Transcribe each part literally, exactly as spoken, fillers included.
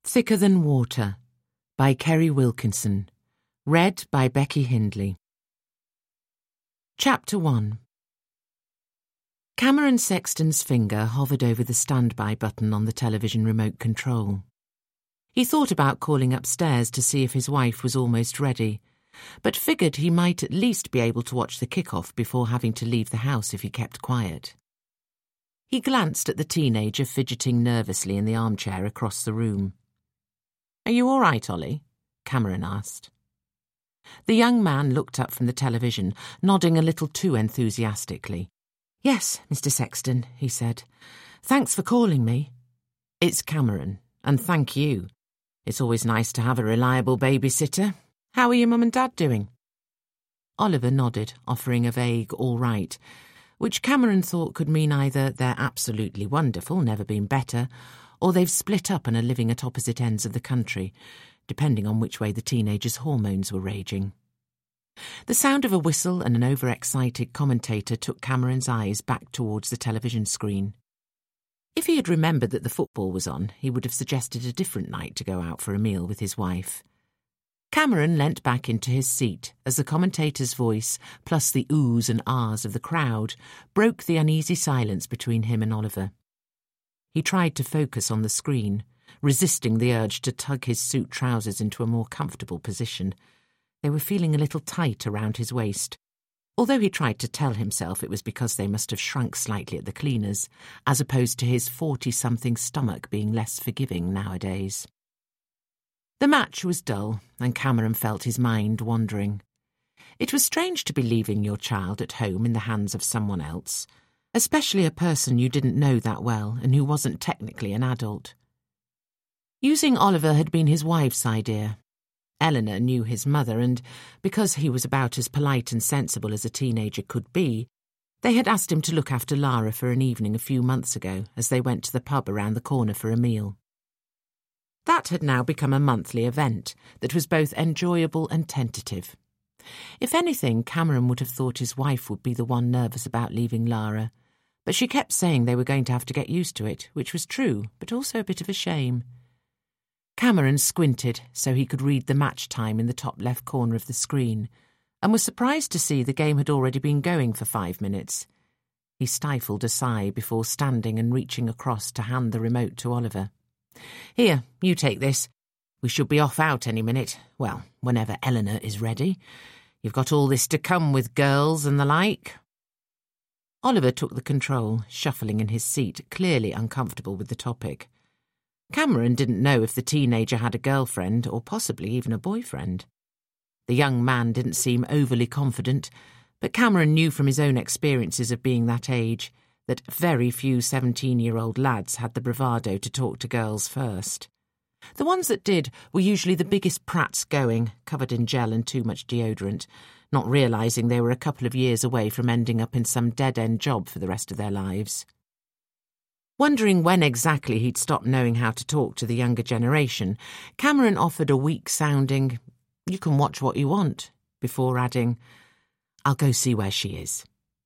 Thicker Than Water by Kerry Wilkinson. Read by Becky Hindley. Chapter one. Cameron Sexton's finger hovered over the standby button on the television remote control. He thought about calling upstairs to see if his wife was almost ready, but figured he might at least be able to watch the kick-off before having to leave the house if he kept quiet. He glanced at the teenager fidgeting nervously in the armchair across the room. "Are you all right, Ollie?" Cameron asked. The young man looked up from the television, nodding a little too enthusiastically. "Yes, Mister Sexton," he said. "Thanks for calling me." "It's Cameron, and thank you. It's always nice to have a reliable babysitter. How are your mum and dad doing?" Oliver nodded, offering a vague all right, which Cameron thought could mean either they're absolutely wonderful, never been better, or they've split up and are living at opposite ends of the country, depending on which way the teenager's hormones were raging. The sound of a whistle and an overexcited commentator took Cameron's eyes back towards the television screen. If he had remembered that the football was on, he would have suggested a different night to go out for a meal with his wife. Cameron leant back into his seat as the commentator's voice, plus the oohs and ahs of the crowd, broke the uneasy silence between him and Oliver. He tried to focus on the screen, resisting the urge to tug his suit trousers into a more comfortable position. They were feeling a little tight around his waist, although he tried to tell himself it was because they must have shrunk slightly at the cleaners, as opposed to his forty-something stomach being less forgiving nowadays. The match was dull, and Cameron felt his mind wandering. It was strange to be leaving your child at home in the hands of someone else, especially a person you didn't know that well and who wasn't technically an adult. Using Oliver had been his wife's idea. Eleanor knew his mother, and because he was about as polite and sensible as a teenager could be, they had asked him to look after Lara for an evening a few months ago as they went to the pub around the corner for a meal. That had now become a monthly event that was both enjoyable and tentative. If anything, Cameron would have thought his wife would be the one nervous about leaving Lara, but she kept saying they were going to have to get used to it, which was true, but also a bit of a shame. Cameron squinted so he could read the match time in the top left corner of the screen, and was surprised to see the game had already been going for five minutes. He stifled a sigh before standing and reaching across to hand the remote to Oliver. "Here, you take this. We should be off out any minute. Well, whenever Eleanor is ready. You've got all this to come with girls and the like." Oliver took the control, shuffling in his seat, clearly uncomfortable with the topic. Cameron didn't know if the teenager had a girlfriend or possibly even a boyfriend. The young man didn't seem overly confident, but Cameron knew from his own experiences of being that age that very few seventeen-year-old lads had the bravado to talk to girls first. The ones that did were usually the biggest prats going, covered in gel and too much deodorant, not realising they were a couple of years away from ending up in some dead-end job for the rest of their lives. Wondering when exactly he'd stop knowing how to talk to the younger generation, Cameron offered a weak-sounding, "You can watch what you want," before adding, "I'll go see where she is."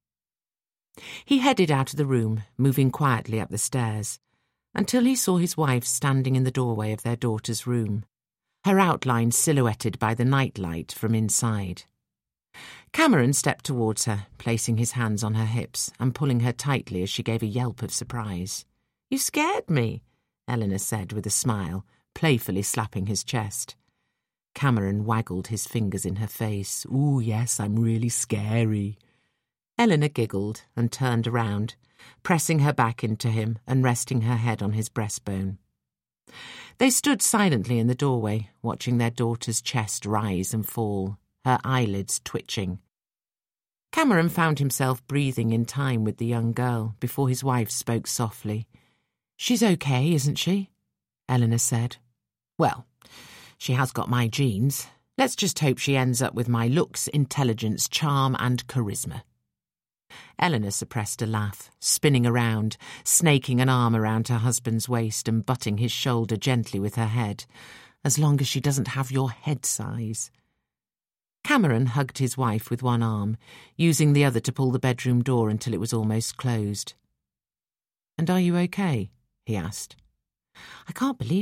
He headed out of the room, moving quietly up the stairs, until he saw his wife standing in the doorway of their daughter's room, her outline silhouetted by the nightlight from inside. Cameron stepped towards her, placing his hands on her hips and pulling her tightly as she gave a yelp of surprise. "You scared me," Eleanor said with a smile, playfully slapping his chest. Cameron waggled his fingers in her face. "Ooh, yes, I'm really scary." Eleanor giggled and turned around, pressing her back into him and resting her head on his breastbone. They stood silently in the doorway, watching their daughter's chest rise and fall, her eyelids twitching. Cameron found himself breathing in time with the young girl before his wife spoke softly. "She's okay, isn't she?" Eleanor said. "Well, she has got my genes. Let's just hope she ends up with my looks, intelligence, charm and charisma." Eleanor suppressed a laugh, spinning around, snaking an arm around her husband's waist and butting his shoulder gently with her head. "As long as she doesn't have your head size." Cameron hugged his wife with one arm, using the other to pull the bedroom door until it was almost closed. "And are you okay?" he asked. "I can't believe